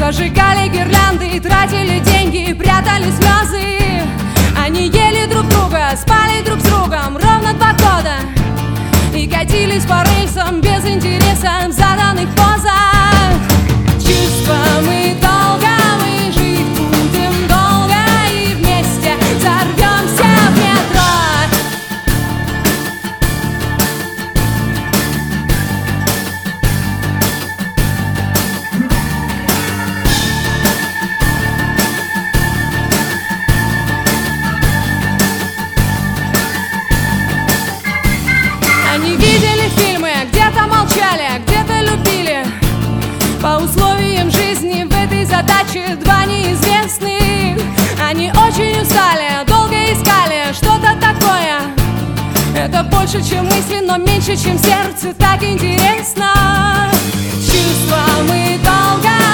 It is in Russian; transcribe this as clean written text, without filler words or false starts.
Зажигали гирлянды и тратили деньги, и прятали слезы. Они ели друг друга, спали друг с другом ровно 2 года и катились по рельсам без интереса в заданных позах. Чувства мы долго, мы жить будем долго, и вместе взорвемся в метро. Они видели фильмы, где-то молчали, где-то любили. По условиям жизни в этой задаче 2 неизвестных. Они очень устали, долго искали что-то такое. Это больше, чем мысли, но меньше, чем сердце. Так интересно. Чувства мы долго